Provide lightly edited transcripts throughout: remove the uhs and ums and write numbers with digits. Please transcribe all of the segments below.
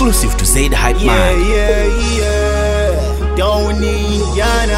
Exclusive to Zaid Hype Man. Doniana.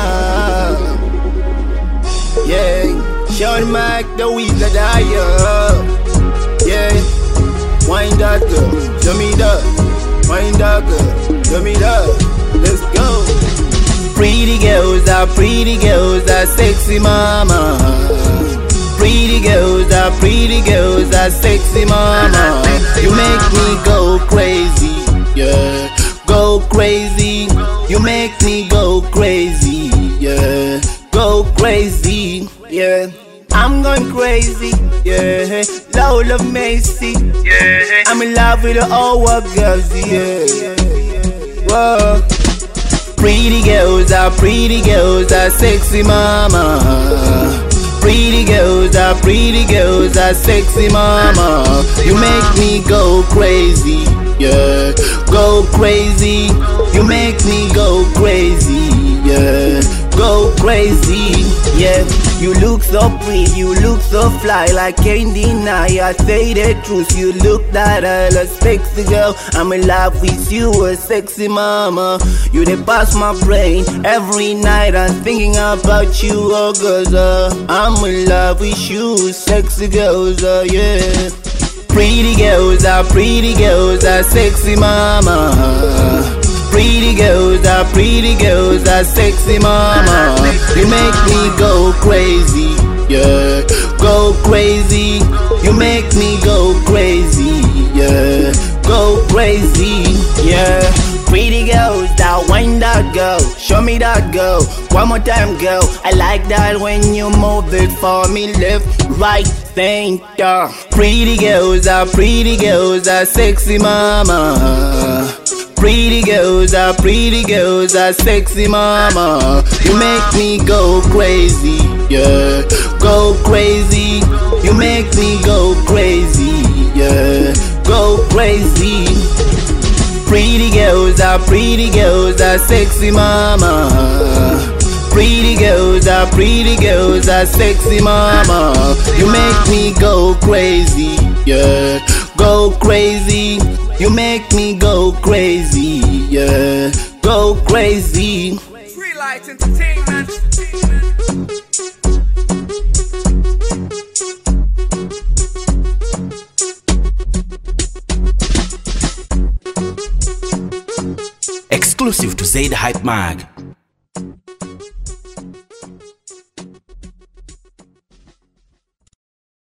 Yeah, Sean Mac, the Wizard Dyer. Yeah, wind that girl, show me that. Wind that girl, show me that. Let's go. Pretty girls are sexy mama. Pretty girls are sexy mama. You make me go crazy, yeah, go crazy. You make me go crazy, yeah, go crazy, yeah. I'm going crazy, yeah. Lola Macy, yeah. I'm in love with all our girls, yeah. Whoa. Pretty girls are sexy mama. Pretty girls are sexy mama. You make me go crazy, yeah, go crazy. You make me go crazy, yeah, go crazy, yeah. You look so pretty, you look so fly, like can't deny. I say the truth, you look that a sexy girl. I'm in love with you, a sexy mama. You dey pass my brain every night. I'm thinking about you, oh girls. I'm in love with you, sexy girls, yeah. Pretty girls are sexy mama. Pretty girls are sexy mama. You make me go crazy, yeah, go crazy. You make me go crazy, yeah, go crazy, yeah. Pretty girls that wind that girl, show me that girl. One more time, girl. I like that when you move it for me, left, right, center. Pretty girls are sexy mama. Pretty girls are sexy mama. You make me go crazy, yeah, go crazy. You make me go crazy, yeah, go crazy. Pretty girls are sexy mama. Pretty girls are sexy mama. You make me go crazy, yeah, go crazy. You make me go crazy, yeah, go crazy. Free Light Entertainment. Exclusive to Zaid Hype Mag.